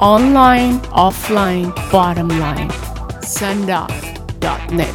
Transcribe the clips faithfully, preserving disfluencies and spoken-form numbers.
Online, offline, bottom line. Sundog dot net.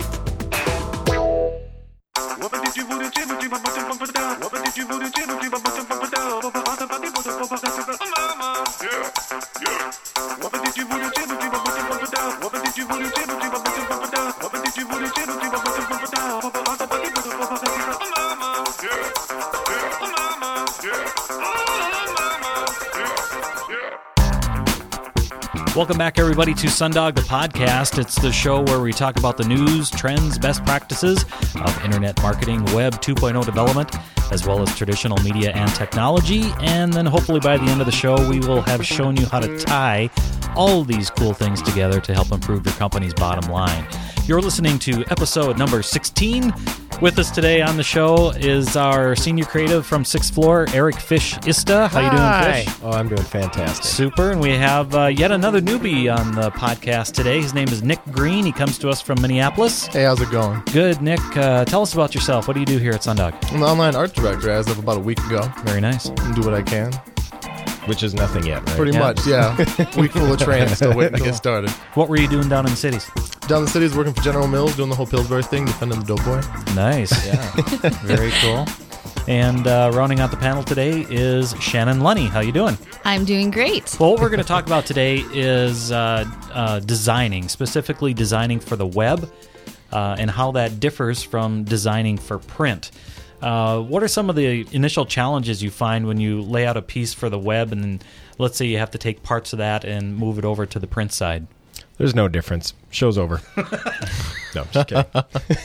Welcome back, everybody, to Sundog, the podcast. It's the show where we talk about the news, trends, best practices of internet marketing, web two point oh development, as well as traditional media and technology. And then hopefully by the end of the show, we will have shown you how to tie all these cool things together to help improve your company's bottom line. You're listening to episode number sixteen. With us today on the show is our senior creative from Sixth Floor, Eric Fish Ista. How you doing, Fish? Oh, I'm doing fantastic. Super. And we have uh, yet another newbie on the podcast today. His name is Nick Green. He comes to us from Minneapolis. Hey, how's it going? Good, Nick. Uh, tell us about yourself. What do you do here at Sundog? I'm the online art director as of about a week ago. Very nice. And do what I can. Which is nothing yet, right? Pretty Yeah. much, yeah. Week full of training, still waiting to get started. What were you doing down in the cities? Down in the cities, working for General Mills, doing the whole Pillsbury thing, defending the Doughboy. Nice. Yeah. Very cool. And uh, rounding out the panel today is Shannon Lunny. How you doing? I'm doing great. Well, what we're going to talk about today is uh, uh, designing, specifically designing for the web, uh, and how that differs from designing for print. Uh, what are some of the initial challenges you find when you lay out a piece for the web, and then let's say you have to take parts of that and move it over to the print side? There's no difference. Show's over. No, I'm just kidding.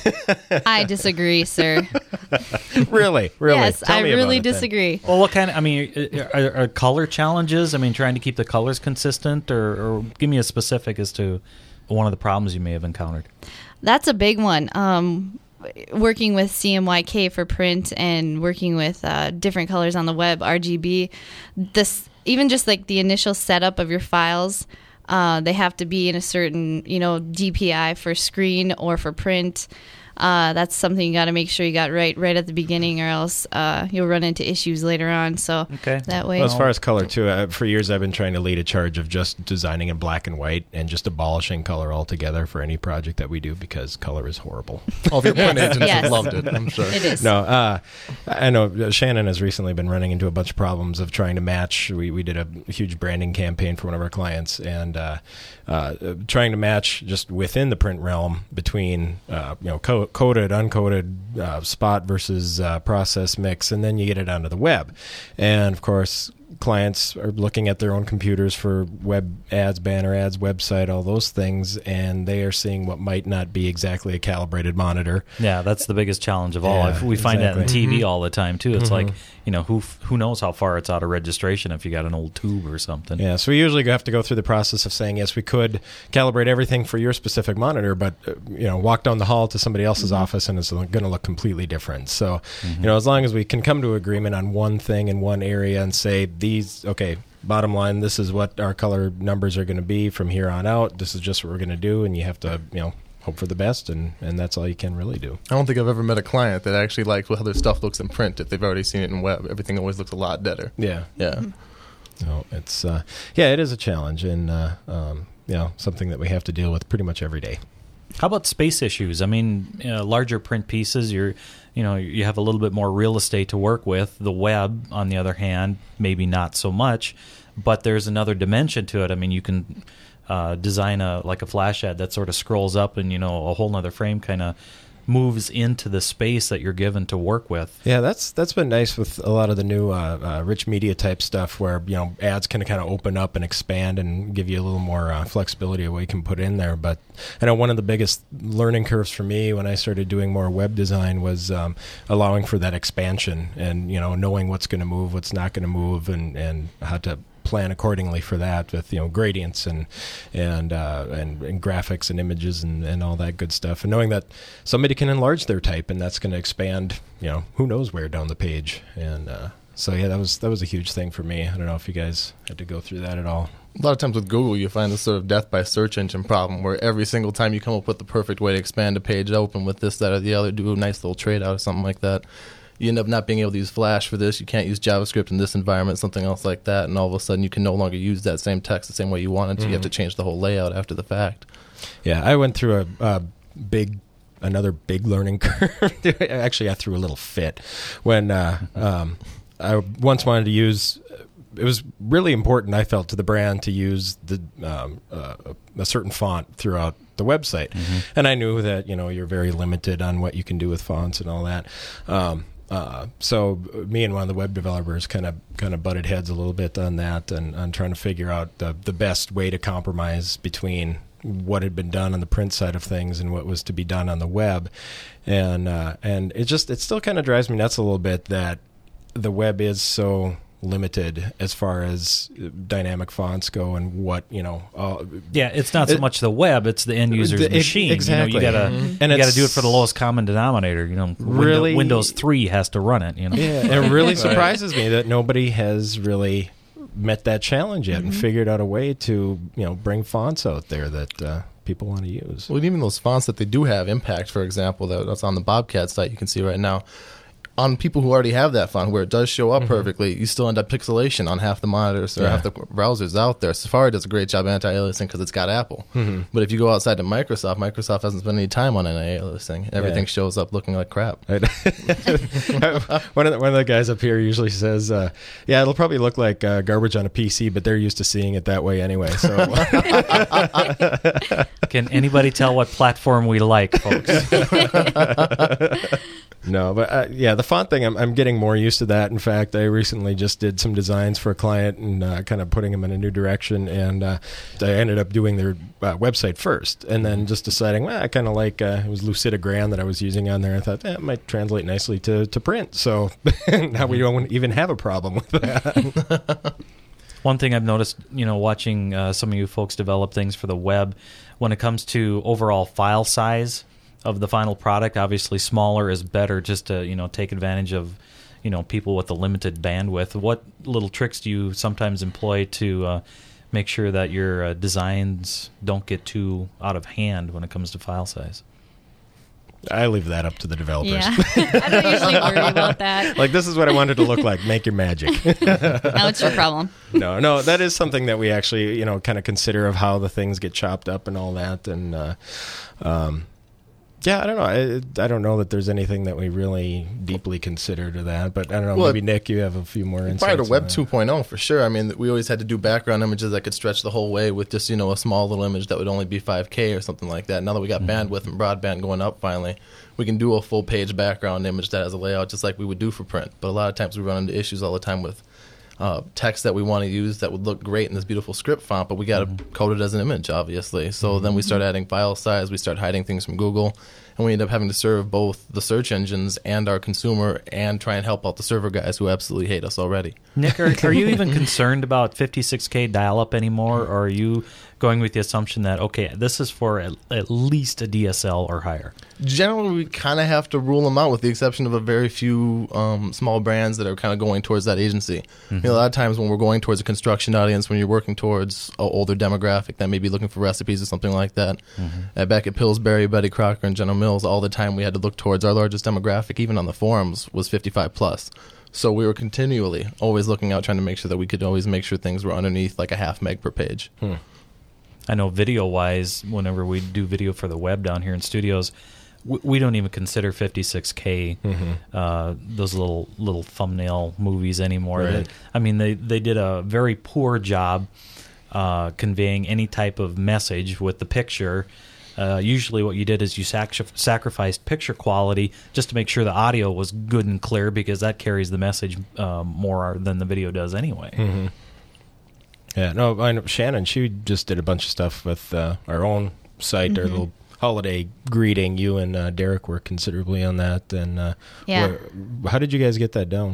I disagree, sir. Really? Really? Yes, Tell I me about really it then. disagree. Well, what kind of, I mean, are, are color challenges? I mean, trying to keep the colors consistent, or, or give me a specific as to one of the problems you may have encountered. That's a big one. Um, working with C M Y K for print and working with uh, different colors on the web, R G B, this even just like the initial setup of your files, uh, they have to be in a certain, you know, D P I for screen or for print. Uh, that's something you got to make sure you got right right at the beginning, or else uh, you'll run into issues later on. So Okay. that way, Well, as far as color, too, uh, for years I've been trying to lead a charge of just designing in black and white and just abolishing color altogether for any project that we do, because color is horrible. All of your print agents Yes. have loved it, I'm sure. it is. No, uh, I know Shannon has recently been running into a bunch of problems of trying to match. We, we did a huge branding campaign for one of our clients, and uh, uh, trying to match just within the print realm between uh, you know co- coded, uncoded, uh, spot versus uh, process mix, and then you get it onto the web. And of course, clients are looking at their own computers for web ads, banner ads, website, all those things, and they are seeing what might not be exactly a calibrated monitor. Yeah, that's the biggest challenge of all. Yeah, we find that in exactly. T V all the time, too. It's Mhm. like, you know, who who knows how far it's out of registration if you got an old tube or something. Yeah, so we usually have to go through the process of saying, yes, we could calibrate everything for your specific monitor, but, uh, you know, walk down the hall to somebody else's Mm-hmm. office and it's going to look completely different. So, Mhm. you know, as long as we can come to agreement on one thing in one area and say, these, okay, bottom line, this is what our color numbers are going to be from here on out. This is just what we're going to do, and you have to, you know, hope for the best, and, and that's all you can really do. I don't think I've ever met a client that actually likes how their stuff looks in print if they've already seen it in web. Everything always looks a lot better. Yeah. Yeah. No, it's, uh, yeah, it is a challenge, and, uh, um, you know, something that we have to deal with pretty much every day. How about space issues? I mean, you know, larger print pieces, you're, you know, you have a little bit more real estate to work with. The web, on the other hand, maybe not so much, but there's another dimension to it. I mean, you can uh, design a like a flash ad that sort of scrolls up, and you know, a whole nother frame kind of moves into the space that you're given to work with. Yeah, that's that's been nice with a lot of the new uh, uh, rich media type stuff, where you know ads can kind of open up and expand and give you a little more uh, flexibility of what you can put in there. But I know one of the biggest learning curves for me when I started doing more web design was um, allowing for that expansion, and you know knowing what's going to move, what's not going to move, and and how to plan accordingly for that with you know gradients and and uh, and, and graphics and images and, and all that good stuff, and knowing that somebody can enlarge their type and that's going to expand you know who knows where down the page. And uh, so yeah, that was that was a huge thing for me. I don't know if you guys had to go through that at all. A lot of times with Google, you find this sort of death by search engine problem where every single time you come up with the perfect way to expand a page open with this, that, or the other, do a nice little trade out or something like that, you end up not being able to use Flash for this. You can't use JavaScript in this environment, something else like that. And all of a sudden, you can no longer use that same text the same way you want it. So mm-hmm. you have to change the whole layout after the fact. Yeah, I went through a, a big, another big learning curve. Actually, I threw a little fit when uh, um, I once wanted to use. It was really important, I felt, to the brand to use the um, uh, a certain font throughout the website, mm-hmm. and I knew that you know you're very limited on what you can do with fonts and all that. Um, uh, so me and one of the web developers kind of kind of butted heads a little bit on that, and on trying to figure out the the best way to compromise between what had been done on the print side of things and what was to be done on the web, and uh, and it just it still kind of drives me nuts a little bit that the web is so limited as far as dynamic fonts go and what you know uh, yeah it's not so it, much the web, it's the end user's the, machine. Exactly. You know, you gotta mm-hmm. you and gotta do it for the lowest common denominator. You know, really, Windows, Windows three has to run it. You know, yeah, it really surprises me that nobody has really met that challenge yet mm-hmm. and figured out a way to you know bring fonts out there that uh, people want to use. Well, even those fonts that they do have impact, for example, that's on the Bobcat site you can see right now. On people who already have that font, where it does show up mm-hmm. perfectly, you still end up pixelation on half the monitors or yeah. half the browsers out there. Safari does a great job anti-aliasing because it's got Apple. Mm-hmm. But if you go outside to Microsoft, Microsoft hasn't spent any time on anti-aliasing. Everything yeah. shows up looking like crap. one, of the, one of the guys up here usually says, uh, yeah, it'll probably look like uh, garbage on a P C, but they're used to seeing it that way anyway. So, can anybody tell what platform we like, folks? No, but uh, yeah, the font thing, I'm, I'm getting more used to that. In fact, I recently just did some designs for a client and uh, kind of putting them in a new direction. And uh, I ended up doing their uh, website first and then just deciding, well, I kind of like, uh, it was Lucida Grand that I was using on there. I thought, eh, it might translate nicely to, to print. So now we don't even have a problem with that. One thing I've noticed, you know, watching uh, some of you folks develop things for the web, when it comes to overall file size of the final product, obviously smaller is better, just to you know take advantage of you know people with a limited bandwidth. What little tricks do you sometimes employ to uh, make sure that your uh, designs don't get too out of hand when it comes to file size? I leave that up to the developers. Yeah. I don't usually worry about that. Like, this is what I wanted to look like. Make your magic. Now it's your problem. No, no, that is something that we actually, you know, kind of consider of how the things get chopped up and all that. And, uh, um, yeah, I don't know. I, I don't know that there's anything that we really deeply consider to that. But I don't know. Well, maybe, Nick, you have a few more insights. Prior to Web two point oh, for sure. I mean, we always had to do background images that could stretch the whole way with just, you know, a small little image that would only be five K or something like that. Now that we got mm-hmm. bandwidth and broadband going up finally, we can do a full-page background image that has a layout just like we would do for print. But a lot of times we run into issues all the time with Uh, text that we want to use that would look great in this beautiful script font, but we got to mm-hmm. code it as an image, obviously. So mm-hmm. then we start adding file size, we start hiding things from Google, and we end up having to serve both the search engines and our consumer and try and help out the server guys who absolutely hate us already. Nick, are, are you even concerned about fifty-six K dial-up anymore, or are you going with the assumption that, okay, this is for at, at least a D S L or higher? Generally, we kind of have to rule them out with the exception of a very few um, small brands that are kind of going towards that agency. Mm-hmm. You know, a lot of times when we're going towards a construction audience, when you're working towards an older demographic that may be looking for recipes or something like that, mm-hmm. uh, back at Pillsbury, Betty Crocker, and General Mills, all the time we had to look towards our largest demographic, even on the forums, was fifty-five plus. So we were continually always looking out, trying to make sure that we could always make sure things were underneath like a half meg per page. Hmm. I know video-wise, whenever we do video for the web down here in studios, we, we don't even consider fifty-six K mm-hmm. uh, those little little thumbnail movies anymore. Right. They, I mean, they, they did a very poor job uh, conveying any type of message with the picture. Uh, usually what you did is you sac- sacrificed picture quality just to make sure the audio was good and clear, because that carries the message uh, more than the video does anyway. Mm-hmm. Yeah, no, I know Shannon, she just did a bunch of stuff with uh, our own site, mm-hmm. our little holiday greeting. You and uh, Derek worked considerably on that. And uh, yeah. where, how did you guys get that down?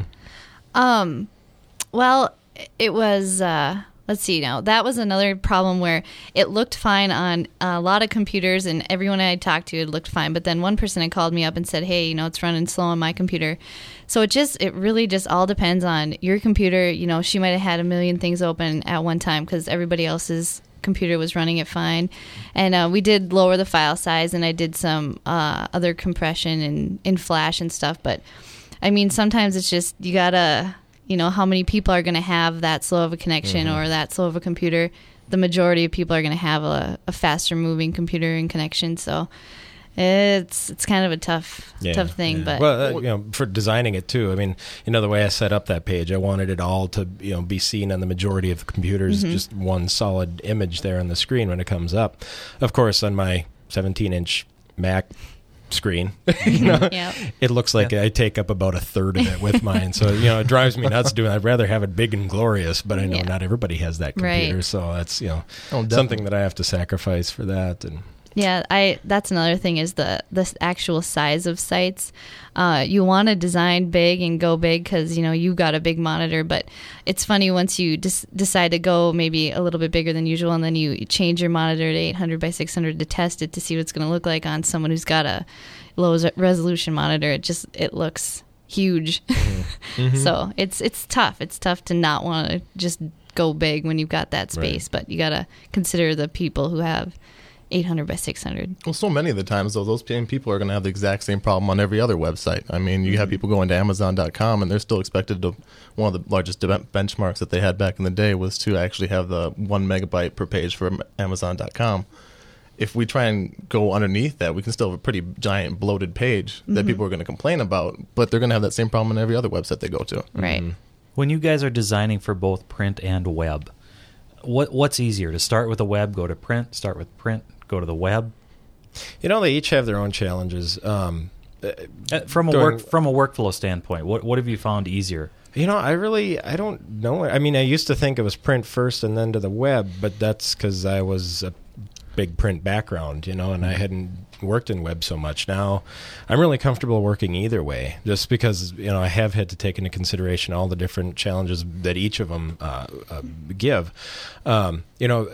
Um, well, it was... Uh Let's see now. That was another problem where it looked fine on a lot of computers, and everyone I talked to, it looked fine. But then one person had called me up and said, hey, you know, it's running slow on my computer. So it just, it really just all depends on your computer. You know, she might have had a million things open at one time because everybody else's computer was running it fine. And uh, we did lower the file size, and I did some uh, other compression in, in Flash and stuff. But I mean, sometimes it's just you gotta, you know, how many people are going to have that slow of a connection Mm-hmm. or that slow of a computer. The majority of people are going to have a, a faster moving computer and connection. So it's it's kind of a tough Yeah, tough thing. yeah. But well, uh, you know, for designing it too. I mean, you know, the way I set up that page, I wanted it all to, you know, be seen on the majority of computers, Mm-hmm. just one solid image there on the screen when it comes up. Of course, on my seventeen inch Mac screen, you know, Yep. it looks like I take up about a third of it with mine. So, you know, it drives me nuts doing. I'd rather have it big and glorious, but I know Yeah. not everybody has that computer, Right. so that's, you know, Oh, definitely. something that I have to sacrifice for that. And Yeah, I that's another thing is the the actual size of sites. Uh, you want to design big and go big because you know you've got a big monitor. But it's funny once you dis- decide to go maybe a little bit bigger than usual, and then you, you change your monitor to eight hundred by six hundred to test it to see what it's going to look like on someone who's got a low res- resolution monitor. It just it looks huge. So it's it's tough. It's tough to not want to just go big when you've got that space. But you got to consider the people who have eight hundred by six hundred. Well, so many of the times, though, those same people are going to have the exact same problem on every other website. I mean, you have people going to Amazon dot com, and they're still expected to. One of the largest de- benchmarks that they had back in the day was to actually have the one megabyte per page for Amazon dot com. If we try and go underneath that, we can still have a pretty giant bloated page that people are going to complain about, but they're going to have that same problem on every other website they go to. Right. When you guys are designing for both print and web, what what's easier, to start with the web, go to print, start with print, go to the web? you know, they each have their own challenges. Um, Uh, from a During- work from a workflow standpoint, what what have you found easier? You know, I really, I don't know. I mean, I used to think it was print first and then to the web, but that's because I was a big print background, you know, and I hadn't worked in web so much. Now, I'm really comfortable working either way, just because, you know, I have had to take into consideration all the different challenges that each of them uh, uh, give. Um, you know,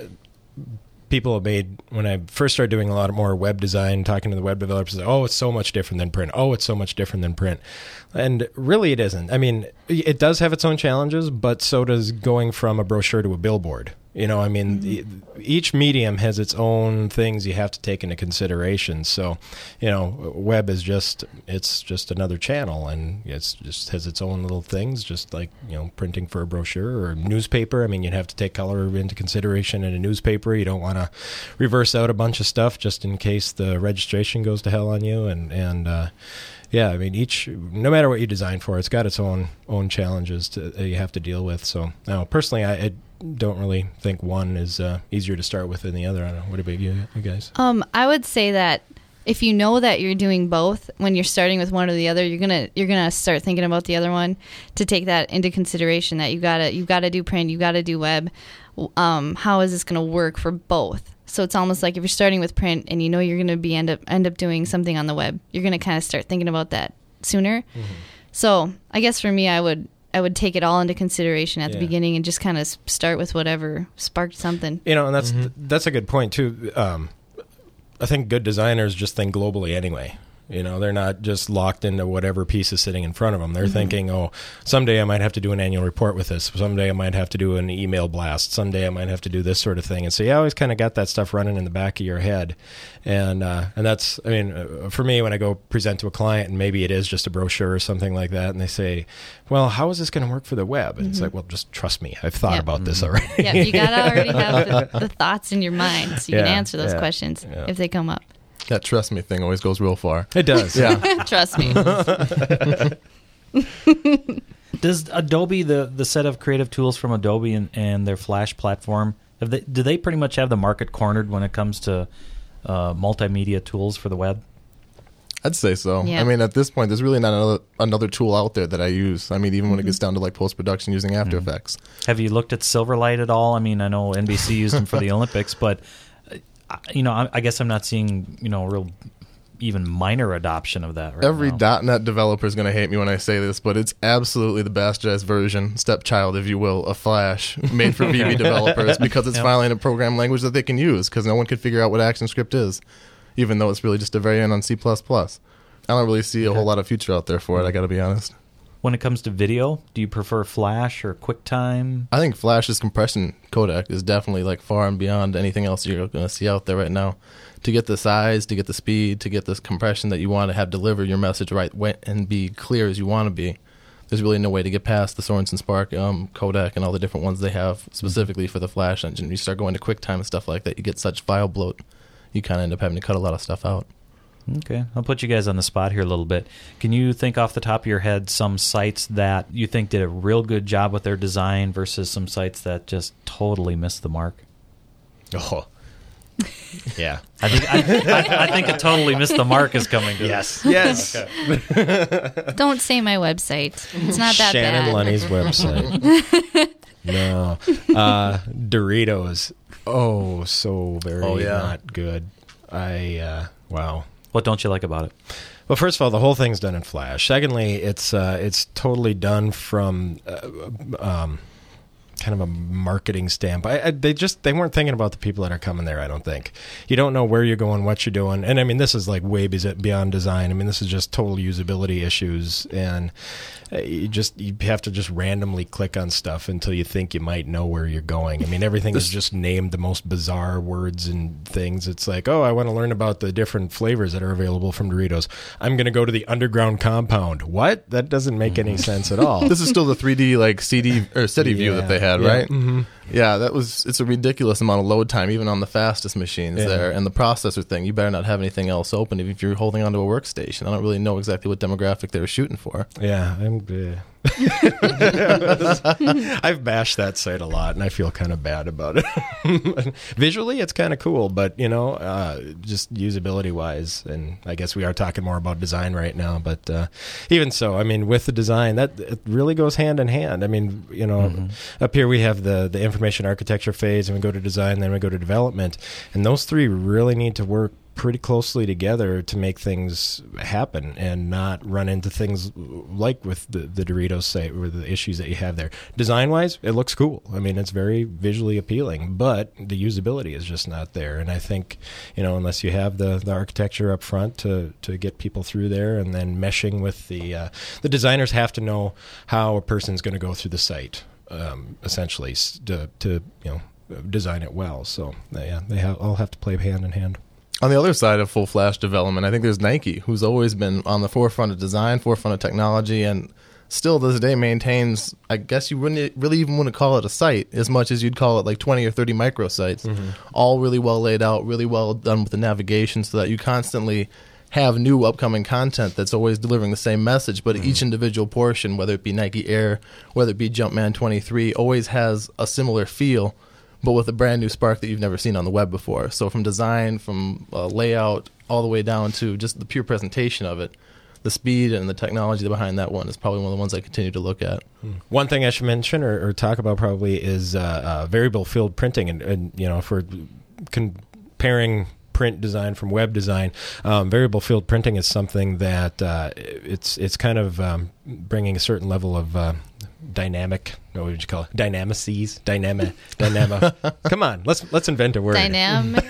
people have made, when I first started doing a lot more web design, talking to the web developers, oh, it's so much different than print. Oh, it's so much different than print. And really it isn't. I mean, it does have its own challenges, but so does going from a brochure to a billboard. You know, I mean, the, each medium has its own things you have to take into consideration. So, you know, web is just, it's just another channel, and it's just has its own little things, just like, you know, printing for a brochure or a newspaper. I mean, you'd have to take color into consideration in a newspaper. You don't want to reverse out a bunch of stuff just in case the registration goes to hell on you. And, and, uh, yeah, I mean, each, no matter what you design for, it's got its own own challenges to, uh, you have to deal with. So, no, personally, I, I don't really think one is uh, easier to start with than the other. I don't know. What about you, you guys? Um, I would say that if you know that you're doing both, when you're starting with one or the other, you're gonna you're gonna start thinking about the other one to take that into consideration. That you gotta you gotta do print, you gotta do web. Um, how is this gonna work for both? So it's almost like if you're starting with print and you know you're gonna be end up end up doing something on the web, you're gonna kind of start thinking about that sooner. Mm-hmm. So I guess for me, I would. I would take it all into consideration at the Yeah. beginning and just kind of start with whatever sparked something. You know, and that's that's a good point too. Um, I think good designers just think globally anyway. You know, they're not just locked into whatever piece is sitting in front of them. They're thinking, oh, someday I might have to do an annual report with this. Someday I might have to do an email blast. Someday I might have to do this sort of thing. And so you always kind of got that stuff running in the back of your head. And uh, and that's, I mean, uh, for me, when I go present to a client and maybe it is just a brochure or something like that, and they say, well, how is this going to work for the web? And it's like, well, just trust me. I've thought Yeah. about this already. Yeah, you gotta already have the, the thoughts in your mind so you can Yeah, answer those yeah, questions yeah. if they come up. That trust me thing always goes real far. It does. Yeah. Trust me. Does Adobe, the the set of creative tools from Adobe and, and their Flash platform, have they, do they pretty much have the market cornered when it comes to uh, multimedia tools for the web? I'd say so. Yeah. I mean, at this point, there's really not another, another tool out there that I use. I mean, even when it gets down to like post-production using After Effects. Have you looked at Silverlight at all? I mean, I know N B C used them for the Olympics, but uh, you know, I, I guess I'm not seeing, you know, real even minor adoption of that right Every now. .NET developer is going to hate me when I say this, but it's absolutely the bastardized version, stepchild, if you will, of Flash, made for V B developers because it's Yep. finally in a program language that they can use because no one could figure out what ActionScript is, even though it's really just a variant on C plus plus. I don't really see a whole lot of future out there for it, I got to be honest. When it comes to video, do you prefer Flash or QuickTime? I think Flash's compression codec is definitely like far and beyond anything else you're going to see out there right now. To get the size, to get the speed, to get this compression that you want to have deliver your message right way and be clear as you want to be, there's really no way to get past the Sorensen Spark um, codec and all the different ones they have specifically for the Flash engine. You start going to QuickTime and stuff like that, you get such file bloat, you kind of end up having to cut a lot of stuff out. Okay, I'll put you guys on the spot here a little bit. Can you think off the top of your head some sites that you think did a real good job with their design versus some sites that just totally missed the mark? Oh, yeah. I think I, I, I think a totally missed the mark is coming to Yes. Yes. Okay. Don't say my website. It's not that Shannon bad. Lunny's website. No. Uh, Doritos. Oh, so very Oh, yeah. not good. I, uh, wow. What don't you like about it? Well, first of all, the whole thing's done in Flash. Secondly, it's uh, it's totally done from uh, um, kind of a marketing standpoint. I, I, they just they weren't thinking about the people that are coming there. I don't think. You don't know where you're going, what you're doing, and I mean this is like way beyond design. I mean this is just total usability issues, and uh, you just you have to just randomly click on stuff until you think you might know where you're going. I mean everything is just named the most bizarre words and things. It's like, oh, I want to learn about the different flavors that are available from Doritos. I'm going to go to the underground compound. What? That doesn't make any sense at all. This is still the three D like C D or steady view Yeah. that they had, Yeah. right? Mm-hmm. Yeah, that was. It's a ridiculous amount of load time, even on the fastest machines Yeah. there. And the processor thing, you better not have anything else open if you're holding onto a workstation. I don't really know exactly what demographic they were shooting for. Yeah, I'm. Uh, I've bashed that site a lot, and I feel kind of bad about it. Visually, it's kind of cool, but you know, uh, just usability wise, and I guess we are talking more about design right now. But uh, even so, I mean, with the design, that it really goes hand in hand. I mean, you know, mm-hmm. up here we have the the information architecture phase, and we go to design, then we go to development, and those three really need to work pretty closely together to make things happen and not run into things like with the, the Doritos site or the issues that you have there. Design-wise, it looks cool. I mean, it's very visually appealing, but the usability is just not there. And I think, you know, unless you have the, the architecture up front to, to get people through there and then meshing with the, uh, the designers have to know how a person's going to go through the site, um, essentially, to, to, you know, design it well. So, yeah, they have, all have to play hand in hand. On the other side of full Flash development, I think there's Nike, who's always been on the forefront of design, forefront of technology, and still this day maintains, I guess you wouldn't really even want to call it a site as much as you'd call it like twenty or thirty microsites, mm-hmm. all really well laid out, really well done with the navigation so that you constantly have new upcoming content that's always delivering the same message, but mm-hmm. each individual portion, whether it be Nike Air, whether it be Jumpman twenty-three, always has a similar feel, but with a brand new Spark that you've never seen on the web before. So from design, from uh, layout, all the way down to just the pure presentation of it, the speed and the technology behind that one is probably one of the ones I continue to look at. One thing I should mention or, or talk about probably is uh, uh, variable field printing. And, and you know, if we're comparing print design from web design, um, variable field printing is something that uh, it's it's kind of um, bringing a certain level of uh, dynamic. What would you call it? Dynamices, dynamic, dynamo. Come on, let's let's invent a word. Dynamic.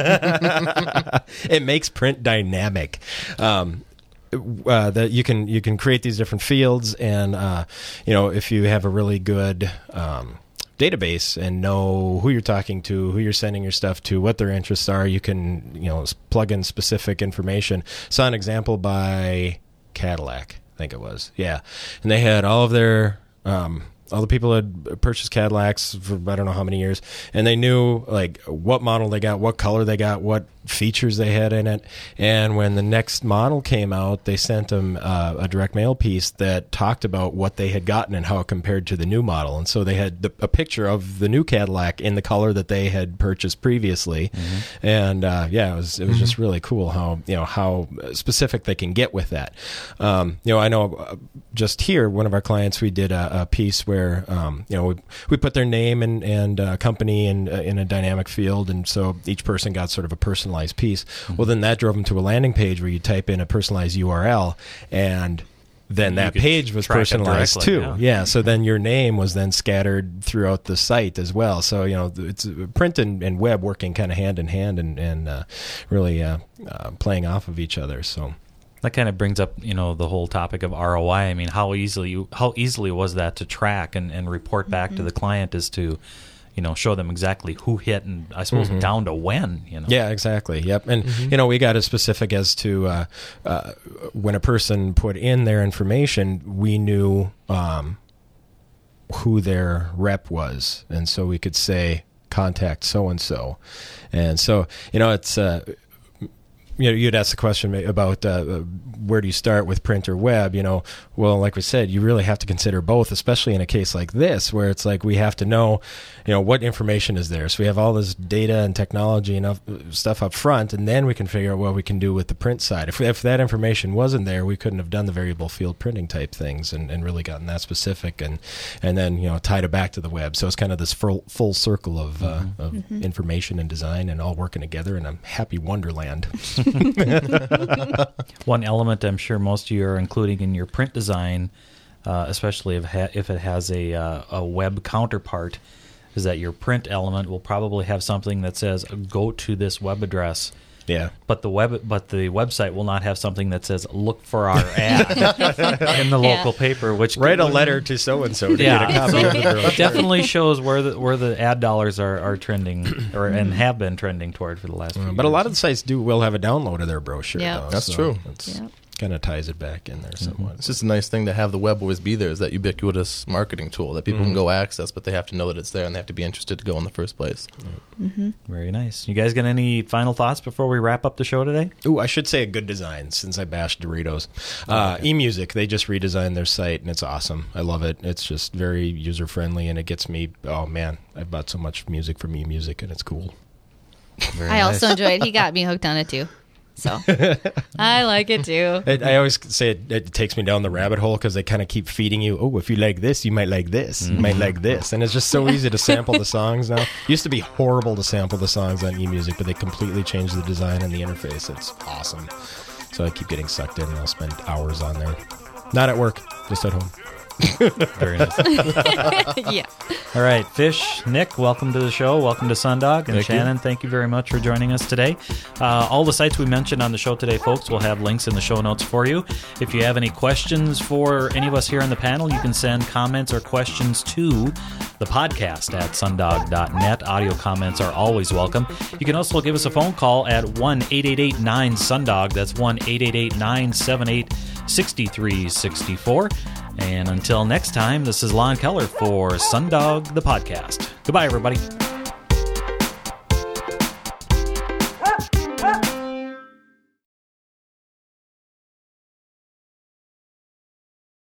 It makes print dynamic. Um, uh, that you can you can create these different fields, and uh, you know if you have a really good um, database and know who you're talking to, who you're sending your stuff to, what their interests are, you can you know plug in specific information. Saw an example by Cadillac, I think it was, yeah, and they had all of their um, all the people had purchased Cadillacs for I don't know how many years, and they knew like what model they got, what color they got, what features they had in it. And when the next model came out, they sent them uh, a direct mail piece that talked about what they had gotten and how it compared to the new model. And so they had the, a picture of the new Cadillac in the color that they had purchased previously. Mm-hmm. And uh, yeah, it was it was mm-hmm. just really cool how you know how specific they can get with that. Um, you know, I know uh, just here, one of our clients, we did a, a piece where um, you know we, we put their name and and uh, company in uh, in a dynamic field, and so each person got sort of a personalized piece. Mm-hmm. Well, then that drove them to a landing page where you type in a personalized U R L, and then you that page was personalized too. Yeah. yeah. So then your name was then scattered throughout the site as well. So, you know, it's print and, and web working kind of hand in hand and, and uh, really uh, uh, playing off of each other. So That kind of brings up, you know, the whole topic of R O I. I mean, how easily how easily was that to track and, and report back mm-hmm. to the client as to, you know, show them exactly who hit and I suppose mm-hmm. down to when, you know. Yeah, exactly. Yep. And, mm-hmm. you know, we got as specific as to uh, uh, when a person put in their information, we knew um, who their rep was. And so we could say, contact so-and-so. And so, you know, it's... Uh, You know, you'd ask the question about uh, where do you start with print or web, you know, well, like we said, you really have to consider both, especially in a case like this, where it's like we have to know, you know, what information is there. So we have all this data and technology and stuff up front, and then we can figure out what we can do with the print side. If, if that information wasn't there, we couldn't have done the variable field printing type things and, and really gotten that specific and, and then, you know, tied it back to the web. So it's kind of this full, full circle of, uh, mm-hmm. of mm-hmm. information and design and all working together in a happy wonderland. One element I'm sure most of you are including in your print design, uh, especially if, ha- if it has a, uh, a web counterpart, is that your print element will probably have something that says go to this web address. Yeah, but the web, but the website will not have something that says "look for our ad" in the local yeah. paper. Which write a letter to so and so to yeah. get a copy of the brochure. It definitely shows where the where the ad dollars are, are trending, or and have been trending toward for the last. few But years. a lot of the sites do will have a download of their brochure. Yeah, though, that's so true. Yep. Kind of ties it back in there somewhat. It's just a nice thing to have the web always be there, is that ubiquitous marketing tool that people mm-hmm. can go access, but they have to know that it's there and they have to be interested to go in the first place. Mm-hmm. Very nice. You guys got any final thoughts before we wrap up the show today? Ooh, I should say a good design since I bashed Doritos. Uh, okay. eMusic, they just redesigned their site and it's awesome. I love it. It's just very user friendly and it gets me, oh man, I bought so much music from eMusic and it's cool. Very I nice. also enjoy it. He got me hooked on it too. So I like it too. It, I always say it, it takes me down the rabbit hole because they kind of keep feeding you. Oh, if you like this, you might like this. Mm-hmm. You might like this, and it's just so easy to sample the songs now. It used to be horrible to sample the songs on eMusic, but they completely changed the design and the interface. It's awesome. So I keep getting sucked in, and I'll spend hours on there. Not at work, just at home. Very nice. Yeah. All right, Fish, Nick, welcome to the show. Welcome to Sundog. And thank Shannon, you. thank you very much for joining us today. Uh, all the sites we mentioned on the show today, folks, we'll have links in the show notes for you. If you have any questions for any of us here on the panel, you can send comments or questions to the podcast at sundog dot net. Audio comments are always welcome. You can also give us a phone call at one eight eight eight nine Sundog. That's one eight eight eight nine seven eight six three six four. And until next time, this is Lon Keller for Sundog the Podcast. Goodbye, everybody.